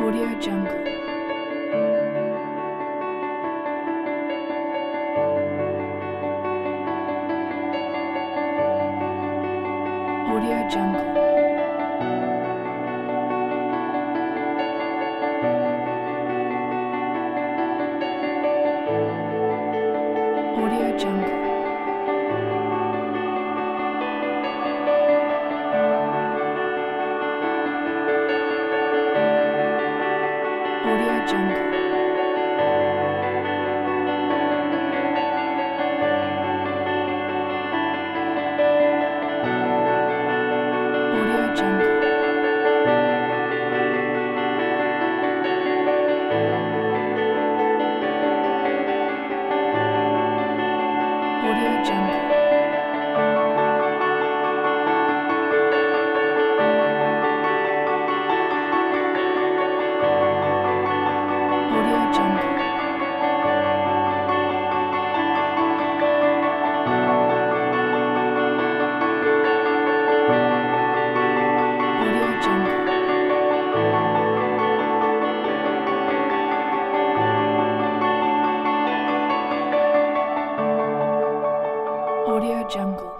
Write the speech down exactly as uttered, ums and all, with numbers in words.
Audio Jungle. Audio Jungle. Audio Jungle. Audio Jungle. Audio Jungle. Audio Jungle. Audio Jungle. Audio Jungle. Audio Jungle.